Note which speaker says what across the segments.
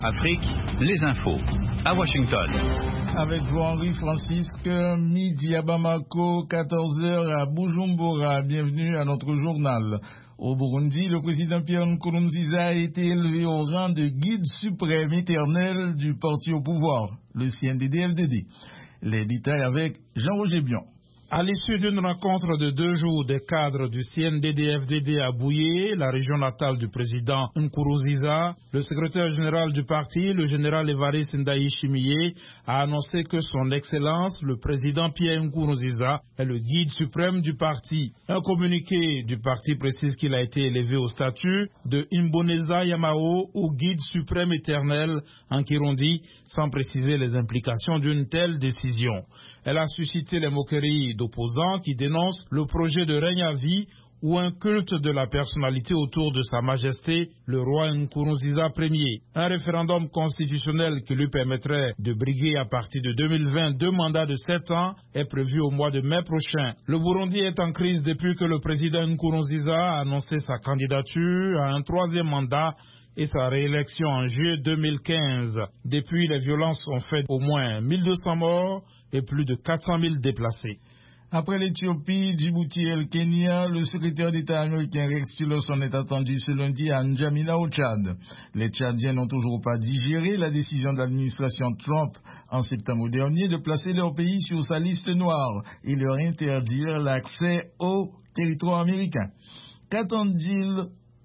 Speaker 1: Afrique, les infos, à Washington.
Speaker 2: Avec vous, Henri Francisque, midi à Bamako, 14h à Bujumbura. Bienvenue à notre journal. Au Burundi, le président Pierre Nkurunziza a été élevé au rang de guide suprême éternel du parti au pouvoir, le CNDD-FDD. Les détails avec Jean-Roger Bion.
Speaker 3: À l'issue d'une rencontre de 2 jours des cadres du CNDD-FDD à Bouillé, la région natale du président Nkurunziza, le secrétaire général du parti, le général Évariste Ndayishimiye, a annoncé que son Excellence, le président Pierre Nkurunziza, est le guide suprême du parti. Un communiqué du parti précise qu'il a été élevé au statut de Imboneza Yamao ou guide suprême éternel en Kirundi, sans préciser les implications d'une telle décision. Elle a suscité les moqueries d'opposants qui dénoncent le projet de règne à vie ou un culte de la personnalité autour de Sa Majesté, le roi Nkurunziza Ier. Un référendum constitutionnel qui lui permettrait de briguer à partir de 2020 2 mandats de 7 ans est prévu au mois de mai prochain. Le Burundi est en crise depuis que le président Nkurunziza a annoncé sa candidature à un 3e mandat et sa réélection en juillet 2015. Depuis, les violences ont fait au moins 1200 morts et plus de 400 000 déplacés.
Speaker 2: Après l'Éthiopie, Djibouti et le Kenya, le secrétaire d'État américain Rex Tillerson est attendu ce lundi à N'Djamena au Tchad. Les Tchadiens n'ont toujours pas digéré la décision de l'administration Trump en septembre dernier de placer leur pays sur sa liste noire et leur interdire l'accès au territoire américain. Qu'attendent-ils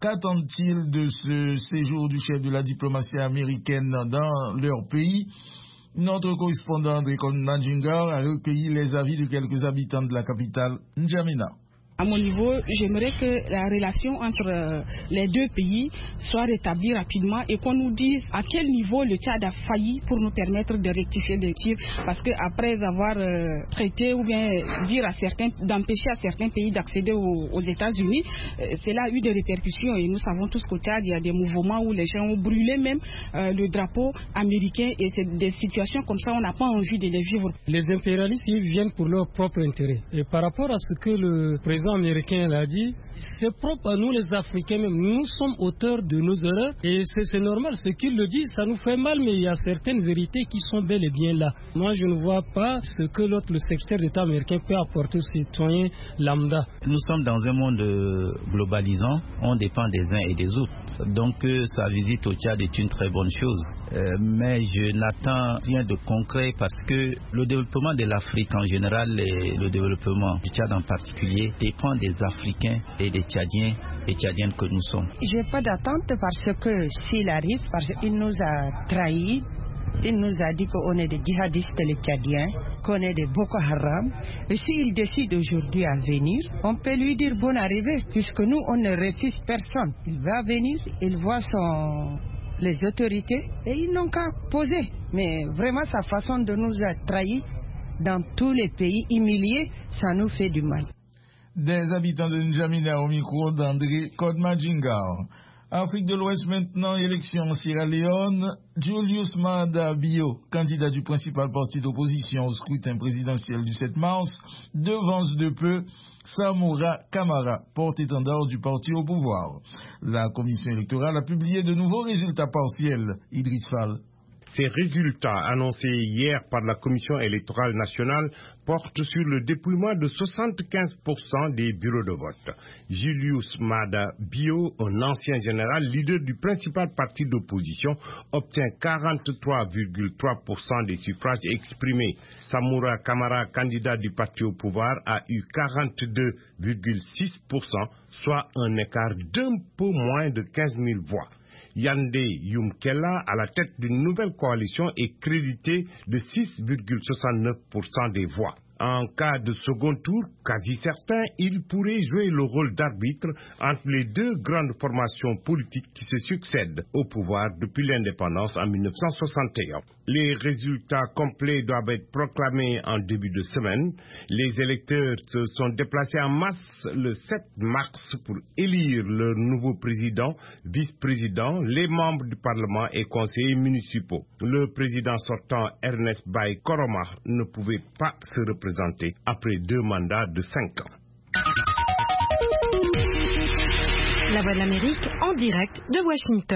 Speaker 2: de ce séjour du chef de la diplomatie américaine dans leur pays? Notre correspondant Dricon Madjingar a recueilli les avis de quelques habitants de la capitale, N'Djamena.
Speaker 4: À mon niveau, j'aimerais que la relation entre les deux pays soit rétablie rapidement et qu'on nous dise à quel niveau le Tchad a failli pour nous permettre de rectifier le tir. Parce qu'après avoir traité ou bien dire à certains, d'empêcher à certains pays d'accéder aux États-Unis, cela a eu des répercussions. Et nous savons tous qu'au Tchad, il y a des mouvements où les gens ont brûlé même le drapeau américain. Et c'est des situations comme ça, on n'a pas envie de les vivre.
Speaker 5: Les impérialistes, ils viennent pour leur propre intérêt. Et par rapport à ce que le président américain l'a dit, c'est propre à nous les Africains même. Nous sommes auteurs de nos erreurs et c'est normal. Ce qu'il le dit, ça nous fait mal, mais il y a certaines vérités qui sont bel et bien là. Moi, je ne vois pas ce que le secrétaire d'État américain peut apporter aux citoyens lambda.
Speaker 6: Nous sommes dans un monde globalisant, on dépend des uns et des autres. Donc sa visite au Tchad est une très bonne chose. Mais je n'attends rien de concret parce que le développement de l'Afrique en général et le développement du Tchad en particulier dépend des Africains et des Tchadiens et Tchadiennes que nous sommes.
Speaker 7: Je n'ai pas d'attente parce que s'il arrive, parce qu'il nous a trahis, il nous a dit qu'on est des djihadistes les Tchadiens, qu'on est des Boko Haram. Et s'il décide aujourd'hui à venir, on peut lui dire bonne arrivée, puisque nous, on ne refuse personne. Il va venir, il voit les autorités et ils n'ont qu'à poser. Mais vraiment, sa façon de nous trahir dans tous les pays humiliés, ça nous fait du mal.
Speaker 2: Des habitants de N'Djamena au micro d'André Kodmadjingar. Afrique de l'Ouest maintenant, élection en Sierra Leone. Julius Maada Bio, candidat du principal parti d'opposition au scrutin présidentiel du 7 mars, devance de peu Samura Kamara, porte-étendard du parti au pouvoir. La commission électorale a publié de nouveaux résultats partiels. Idriss Fall.
Speaker 8: Ces résultats annoncés hier par la Commission électorale nationale portent sur le dépouillement de 75% des bureaux de vote. Julius Maada Bio, un ancien général, leader du principal parti d'opposition, obtient 43,3% des suffrages exprimés. Samura Kamara, candidat du parti au pouvoir, a eu 42,6%, soit un écart d'un peu moins de 15 000 voix. Yandé Yumkela, à la tête d'une nouvelle coalition, est crédité de 6,69% des voix. En cas de second tour, quasi certain, il pourrait jouer le rôle d'arbitre entre les deux grandes formations politiques qui se succèdent au pouvoir depuis l'indépendance en 1961. Les résultats complets doivent être proclamés en début de semaine. Les électeurs se sont déplacés en masse le 7 mars pour élire leur nouveau président, vice-président, les membres du Parlement et conseillers municipaux. Le président sortant, Ernest Bai Koroma, ne pouvait pas se représenter après 2 mandats de 5 ans.
Speaker 9: La Voix de l'Amérique en direct de Washington.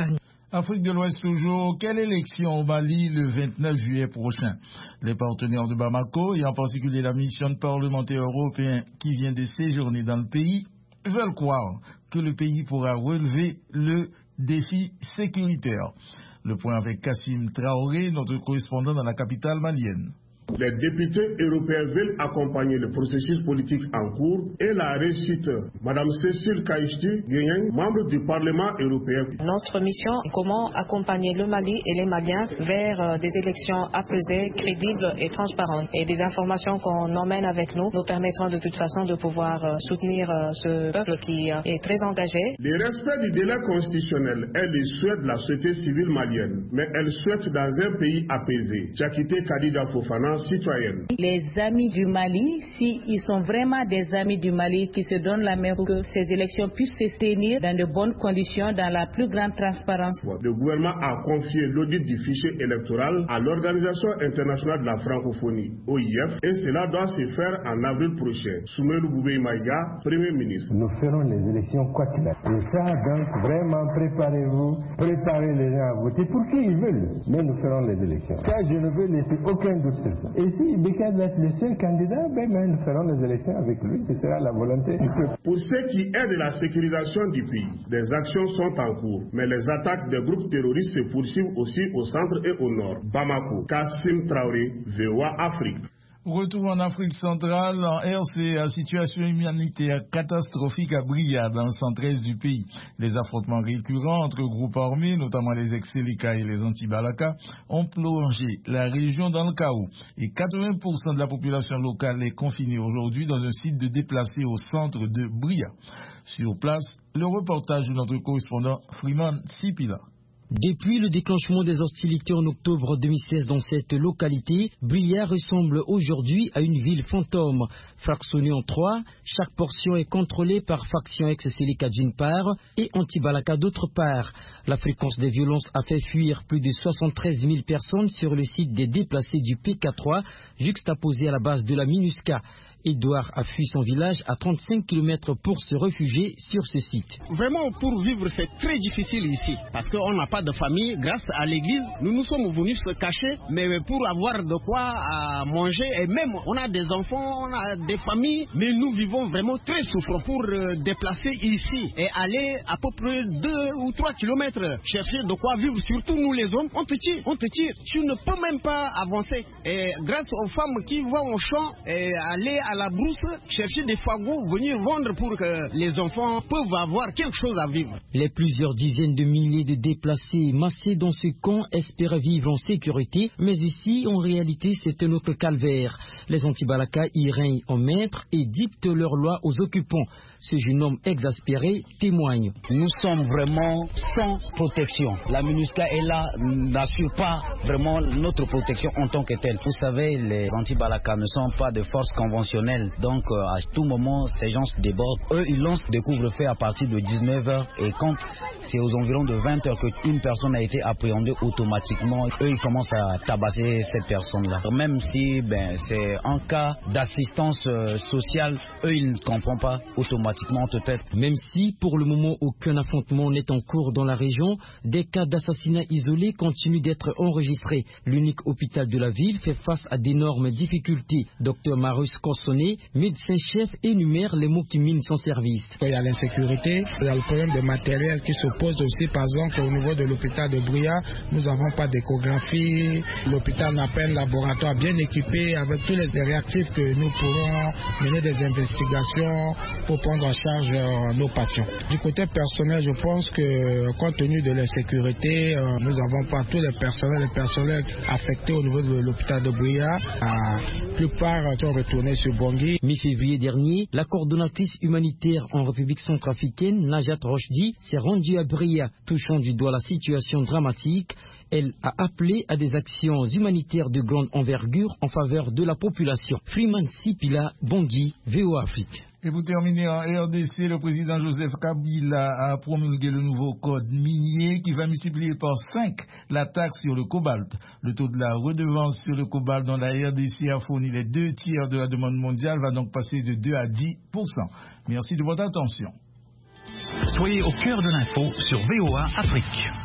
Speaker 2: Afrique de l'Ouest toujours, quelle élection au Mali le 29 juillet prochain? Les partenaires de Bamako, et en particulier la mission de parlementaires européens qui vient de séjourner dans le pays, veulent croire que le pays pourra relever le défi sécuritaire. Le point avec Kassim Traoré, notre correspondant dans la capitale malienne.
Speaker 9: Les députés européens veulent accompagner le processus politique en cours et la réussite. Madame Cécile Kaïchti, membre du Parlement européen.
Speaker 10: Notre mission est comment accompagner le Mali et les Maliens vers des élections apaisées, crédibles et transparentes. Et des informations qu'on emmène avec nous nous permettront de toute façon de pouvoir soutenir ce peuple qui est très engagé.
Speaker 9: Le respect du délai constitutionnel est le souhait de la société civile malienne, mais elle souhaite dans un pays apaisé. Jakité Kadida Fofana, citoyenne.
Speaker 11: Les amis du Mali, s'ils sont vraiment des amis du Mali qui se donnent la main pour que ces élections puissent se tenir dans de bonnes conditions, dans la plus grande transparence.
Speaker 9: Le gouvernement a confié l'audit du fichier électoral à l'Organisation internationale de la francophonie, OIF, et cela doit se faire en avril prochain. Soumelou Boubé Maïga, Premier ministre.
Speaker 12: Nous ferons les élections quoi qu'il arrive. Et ça, donc, vraiment, préparez-vous, préparez les gens à voter pour qui ils veulent. Mais nous ferons les élections. Ça, je ne veux laisser aucun doute sur ça. Et si Bécaye doit être le seul candidat, nous ferons les élections avec lui. Ce sera la volonté du peuple.
Speaker 9: Pour ce qui est de la sécurisation du pays, des actions sont en cours. Mais les attaques des groupes terroristes se poursuivent aussi au centre et au nord. Bamako, Kassim Traoré, VOA Afrique.
Speaker 2: Retour en Afrique centrale, en RCA, situation humanitaire catastrophique à Bria, dans le centre-est du pays. Les affrontements récurrents entre groupes armés, notamment les ex-Seleka et les anti-Balaka, ont plongé la région dans le chaos. Et 80% de la population locale est confinée aujourd'hui dans un site de déplacés au centre de Bria. Sur place, le reportage de notre correspondant Freeman Sipila.
Speaker 13: Depuis le déclenchement des hostilités en octobre 2016 dans cette localité, Bria ressemble aujourd'hui à une ville fantôme. Fractionnée en trois, chaque portion est contrôlée par faction ex-Seleka d'une part et anti-Balaka d'autre part. La fréquence des violences a fait fuir plus de 73 000 personnes sur le site des déplacés du PK3, juxtaposé à la base de la MINUSCA. Edouard a fui son village à 35 km pour se réfugier sur ce site.
Speaker 14: Vraiment, pour vivre, c'est très difficile ici, parce qu'on n'a pas de famille. Grâce à l'église, nous sommes venus se cacher, mais pour avoir de quoi à manger, et même on a des enfants, on a des familles, mais nous vivons vraiment très souffrant pour déplacer ici et aller à peu près 2 ou 3 km, chercher de quoi vivre. Surtout nous les hommes, on te tire, tu ne peux même pas avancer. Et grâce aux femmes qui vont au champ et aller à la brousse, chercher des fagots, venir vendre pour que les enfants peuvent avoir quelque chose à vivre.
Speaker 13: Les plusieurs dizaines de milliers de déplacés massés dans ce camp espèrent vivre en sécurité, mais ici, en réalité, c'est un autre calvaire. Les anti-Balaka y règnent en maître et dictent leurs lois aux occupants. Ce jeune homme exaspéré témoigne.
Speaker 15: Nous sommes vraiment sans protection. La MINUSCA est là, n'assure pas vraiment notre protection en tant que telle. Vous savez, les anti-Balaka ne sont pas de force conventionnelle. Donc à tout moment, ces gens se débordent. Eux, ils lancent des couvre-feux à partir de 19h et quand c'est aux environs de 20h qu'une personne a été appréhendée automatiquement, eux, ils commencent à tabasser cette personne-là. Même si c'est un cas d'assistance sociale, eux, ils ne comprennent pas automatiquement peut-être.
Speaker 13: Même si pour le moment aucun affrontement n'est en cours dans la région, des cas d'assassinat isolés continuent d'être enregistrés. L'unique hôpital de la ville fait face à d'énormes difficultés. Dr Marus Kossonné, médecin-chef, énumère les maux qui minent son service.
Speaker 16: Il y a l'insécurité, il y a le problème de matériel qui se pose aussi. Par exemple, au niveau de l'hôpital de Bria, nous n'avons pas d'échographie. L'hôpital n'a pas un laboratoire bien équipé avec tous les réactifs que nous pourrons mener des investigations pour prendre en charge nos patients. Du côté personnel, je pense que compte tenu de l'insécurité, nous n'avons pas tous les personnels affectés au niveau de l'hôpital de Bria. La plupart sont retournés sur Bangui.
Speaker 13: Mi-février dernier, la coordonnatrice humanitaire en République centrafricaine, Najat Rochdi, s'est rendue à Bria, touchant du doigt la situation dramatique. Elle a appelé à des actions humanitaires de grande envergure en faveur de la population. Freeman Sipila, Bangui, VOA Afrique.
Speaker 2: Et pour terminer, en RDC, le président Joseph Kabila a promulgué le nouveau code minier qui va multiplier par 5 la taxe sur le cobalt. Le taux de la redevance sur le cobalt dont la RDC a fourni les 2 tiers de la demande mondiale va donc passer de 2 à 10%. Merci de votre attention.
Speaker 1: Soyez au cœur de l'info sur VOA Afrique.